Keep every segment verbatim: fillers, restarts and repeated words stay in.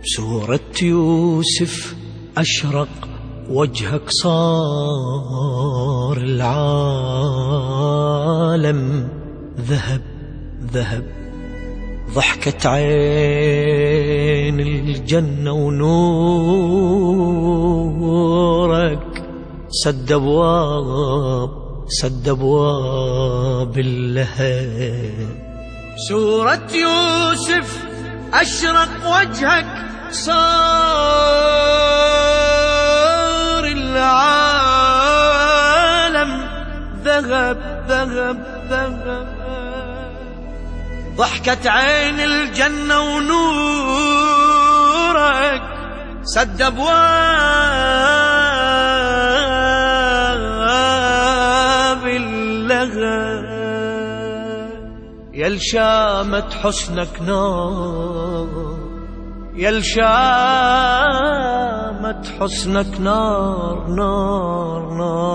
بسورة يوسف أشرق وجهك صار العالم ذهب ذهب، ضحكت عين الجنة ونورك سد أبواب سد أبواب اللهب. سورة يوسف أشرق وجهك صار العالم ذهب ذهب ذهب، ضحكت عين الجنة ونورك سد أبواب اللهب. يا شامت حسنك نار، يا شامت حسنك نار نار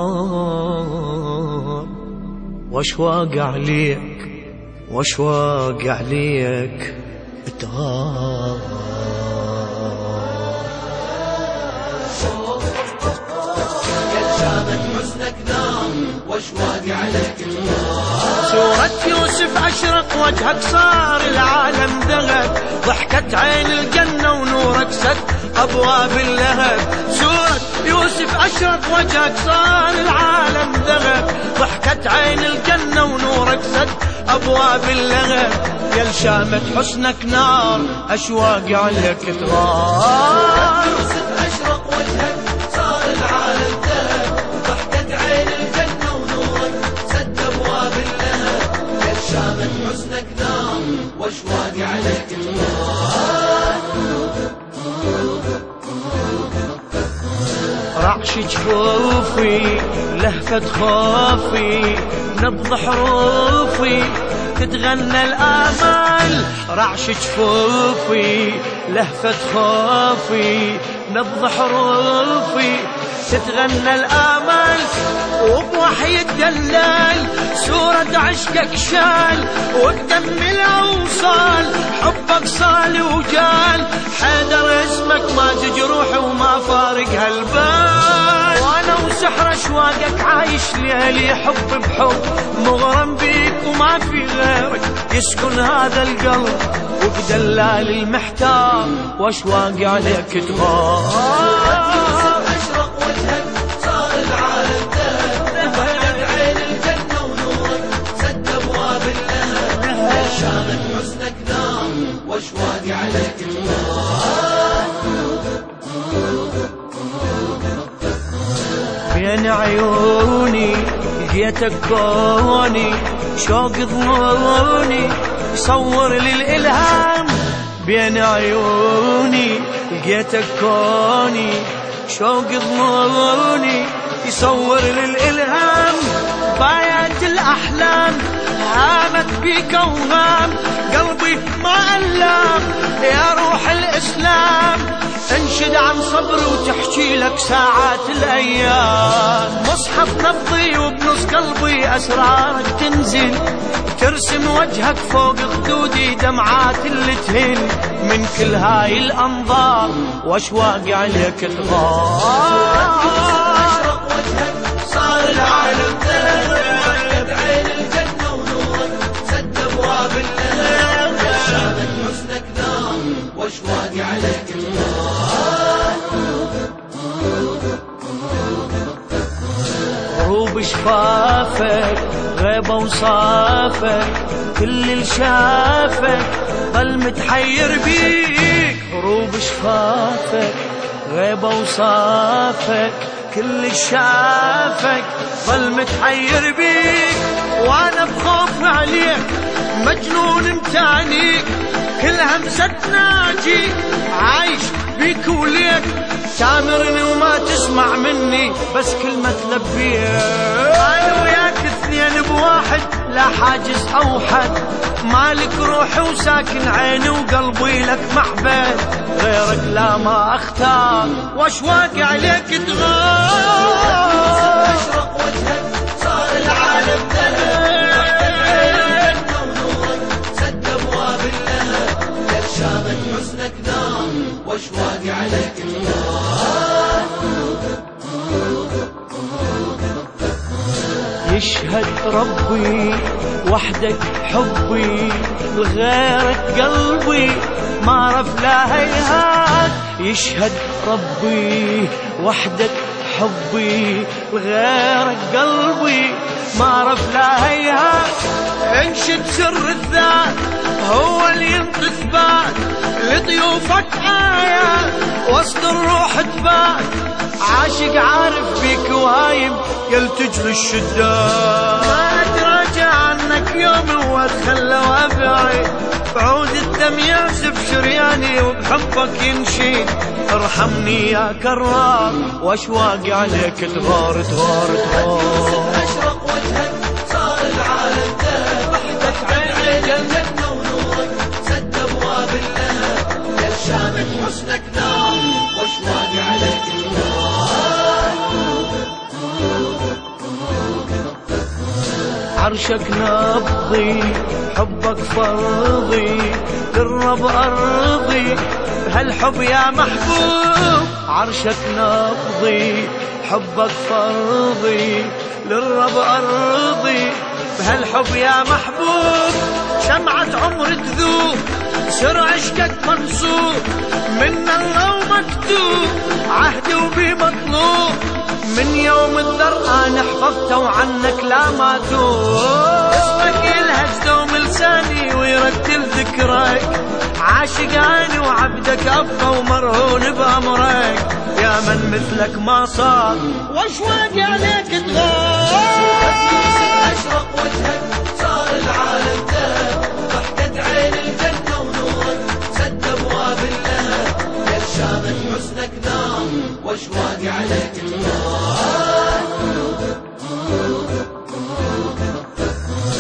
نار، واشواق عليك واشواق عليك اتغار. يا شامت حسنك نار واشواق عليك اتغار. سورة يوسف أشرق وجهك صار العالم ذهب، ضحكت عين الجنة ونورك سد أبواب اللهب. سورة يوسف أشرق وجهك صار العالم ذهب، ضحكت عين الجنة ونورك سد أبواب اللهب. يا شامت حسنك نار أشواقي عليك تغار. يوسف أشرق وجهك صار العالم ذهب، ضحكت عين الجنة ونورك سد أبواب اللهب. يا شامت حسنك نار واشواقي عليك تغار. رعش جفوفي لهفة خوفي نبض حروفي تتغنى الآمال. رعش جفوفي لهفة خوفي نبض حروفي تتغنى الآمال. وبوحي الدلال سورة عشقك شال، وبدم الأوصال حبك صال وجال. حيدر اسمك ما تجروح وما فارق هالبال، وانا وسحر اشواقك عايش ليالي حب بحب. مغرم بيك وما في غيرك يسكن هذا القلب، وبدلال المحتار واشواقي عليك تغار. أشرق وجهك صار العالم ذهب، ضحكت عين الجنة ونورك سد أبواب اللهب. يا شامت حسنك نار واشواقي عليك تغار. بين عيوني لقيتك كوني شوق ظنوني يصور للإلهام. بين عيوني لقيتك كوني شوق ظنوني يصور للإلهام. بايات الأحلام هامت بيك أوهام، قلبي ما ألام يا روح الإسلام. انشد عن صبري وتحكي لك ساعات الأيام. مصحف نبضي وبنص قلبي أسرارك تنزل، ترسم وجهك فوق خدودي دمعات اللي تهل من كل هاي الأنظار واشواقي عليك تغار. أشرق وجهك صار العالم ذهب، ضحكت عين الجنة ونورك سد أبواب اللهب. يا شامت حسنك نار واشواقي عليك تغار. غروب شفافك غيبة وصافك كل اللي شافك ضل متحير بيك. غروب شفافك غيبة وصافك كل اللي شافك ضل متحير بيك. وانا بخوف عليك مجنون متعنيك، كل همسة ناجي عايش بيك وليك. تامرني وما تسمع مني بس كلمة تلبيك. أنا وياك اثنين بواحد لا حاجز أو حد، مالك روحي وساكن عيني وقلبي لك محبد. غيرك لا ما أختار واشواقي عليك تغار. أشرق وجهك صار العالم ذهب، ضحكت عين الجنة ونورك سد أبواب اللهب. يا شامت حسنك نار عليك الله. يشهد ربي وحدك حبي لغيرك قلبي ما عرف لا هيهات. يشهد ربي وحدك حبي لغيرك قلبي ما عرف لا هيهات. انشد سر الذات هو اللي ينطي اثبات لضيوفك آيات وسط الروح تبات. عاشق عارف بيك وهايم يلتج للشدات. ما اتراجع عنك يوم واتخلى وابعد بعود الدم يعزف شرياني وبحبك ينشيد. ارحمني يا كرار واشواقي عليك تغار تغار تغار. اشرق وجهك صار العالم ذهب وحدك عين الجنة ونورك سد ابواب اللهب. يا شامل حسنك نار واشواقي عليك عرشك نبضي حبك فرضي للرب أرضي بهالحب يا محبوب. عرشك نبضي حبك فرضي للرب أرضي بهالحب يا محبوب. شمعة عمر تذوب سر عشقك منصوب من الله ومكتوب عهدي وبي مطلوب. من يوم الذر انا حفظته وعنك لا ما توب. اسمك يلهج دوم لساني ويرتل ذكرك. عاشق عيني وعبدك ابقى ومرهون بامرك. يا من مثلك ما صار واشواقي عليك تغار. اشرق وجهك صار العالم ذهب ضحكة عين الجنة ونورك سد ابواب اللهب. يا شامل حسنك نار واشواقي عليك الله.